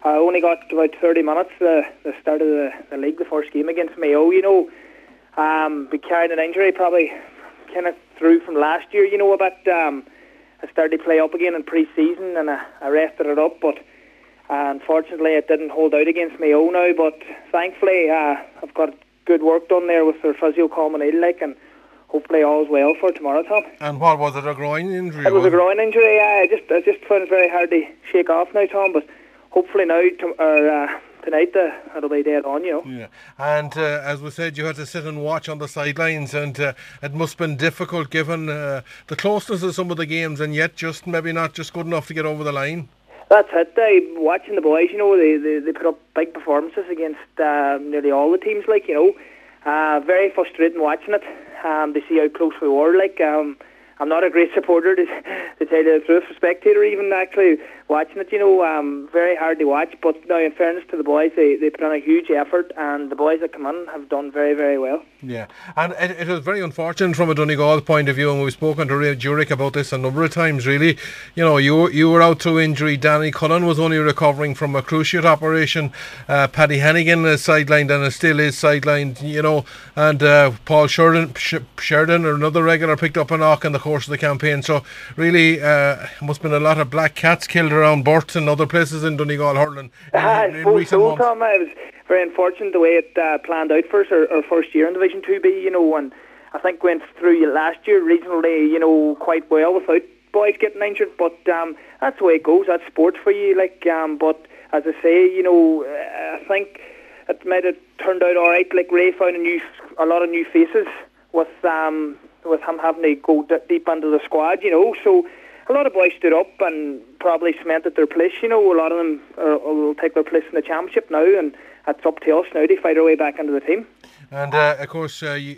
I only got about 30 minutes the start of the league, the first game against Mayo, we carried an injury probably kind of through from last year, a bit. I started to play up again in pre-season and I rested it up, but unfortunately it didn't hold out against Mayo now, but thankfully I've got good work done there with their physio Colm O'Neill, and hopefully all's well for tomorrow, Tom. And what was it, a groin injury? It was a groin injury, I just found it very hard to shake off now, Tom, but hopefully now, tonight, it'll be dead on, Yeah, and as we said, you had to sit and watch on the sidelines, and it must have been difficult given the closeness of some of the games, and yet just maybe not just good enough to get over the line. That's it. Watching the boys, they put up big performances against nearly all the teams, very frustrating watching it. To see how close we were, I'm not a great supporter to tell you the truth, a spectator even actually watching it, very hard to watch, but now in fairness to the boys, they put on a huge effort, and the boys that come in have done very, very well. Yeah, and it was very unfortunate from a Donegal point of view, and we've spoken to Ray Jurek about this a number of times really. You were out through injury. Danny Cullen was only recovering from a cruciate operation. Paddy Hannigan is sidelined and still is sidelined, and Paul Sheridan, or another regular, picked up a knock in the course of the campaign. So really must have been a lot of black cats killed around Burt and other places in Donegal hurling in recent months. Tom, it was very unfortunate the way it planned out for us, our first year in Division 2B, and I think went through last year reasonably, quite well without boys getting injured, but that's the way it goes. That's sport for you, but as I say, I think it might have turned out alright. Ray found a lot of new faces with him having to go deep into the squad, so a lot of boys stood up and probably cemented their place, a lot of them will take their place in the championship now, and it's up to us now to fight our way back into the team. And of course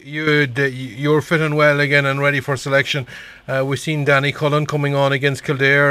you're fitting well again and ready for selection. We've seen Danny Cullen coming on against Kildare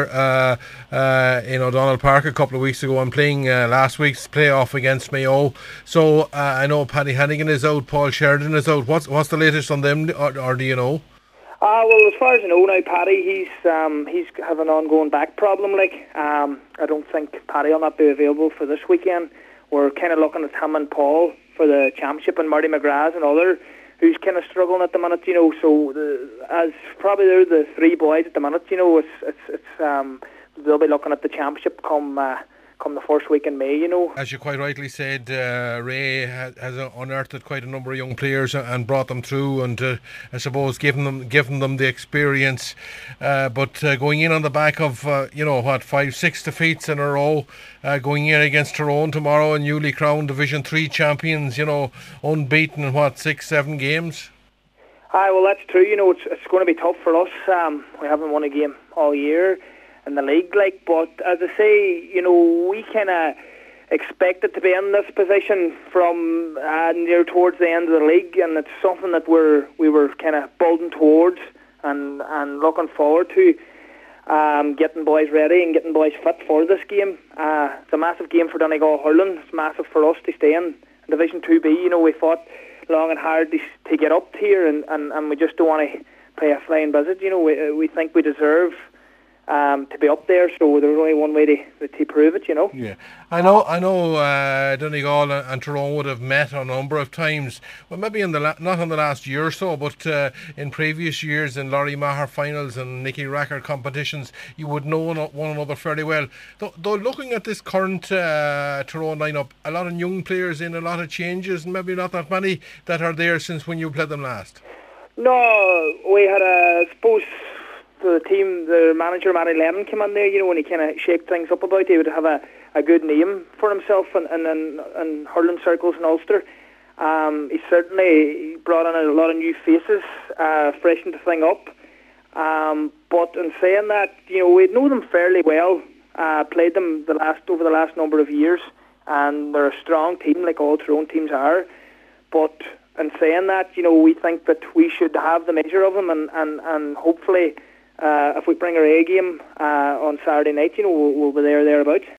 in O'Donnell Park a couple of weeks ago and playing last week's playoff against Mayo. So I know Paddy Hannigan is out, Paul Sheridan is out. What's the latest on them, or do you know? Well, as far as I know now, Paddy, he's have an ongoing back problem. I don't think Paddy will not be available for this weekend. We're kind of looking at him and Paul for the championship, and Marty McGrath, another who's kind of struggling at the minute. So as probably they're the three boys at the minute. They'll be looking at the championship come the first week in May, As you quite rightly said, Ray has unearthed quite a number of young players and brought them through, and I suppose given them the experience. But going in on the back of 5-6 defeats in a row, going in against Tyrone tomorrow, and newly crowned Division 3 champions, unbeaten in 6-7 games. Well, that's true. It's going to be tough for us. We haven't won a game all year in the league, but as I say, we kind of expected to be in this position from near towards the end of the league, and it's something that we were kind of building towards and looking forward to, getting boys ready and getting boys fit for this game. It's a massive game for Donegal hurling. It's massive for us to stay in Division 2B. We fought long and hard to get up here, and we just don't want to pay a flying visit. We think we deserve to be up there, so there's only one way to prove it, Yeah, I know Donegal and Tyrone would have met a number of times, well, maybe not in the last year or so, but in previous years in Laurie Maher finals and Nicky Racker competitions, you would know one another fairly well. Though looking at this current Tyrone lineup, a lot of young players in, a lot of changes, and maybe not that many that are there since when you played them last. No, we had the team, the manager Matty Lennon came in there, when he kind of shake things up about, he would have a good name for himself in hurling circles in Ulster. He certainly brought in a lot of new faces, freshened the thing up. But in saying that, we know them fairly well, played them over the last number of years, and they're a strong team like all Tyrone teams are. But in saying that, we think that we should have the measure of them, and hopefully if we bring our A game on Saturday night, we'll be thereabouts.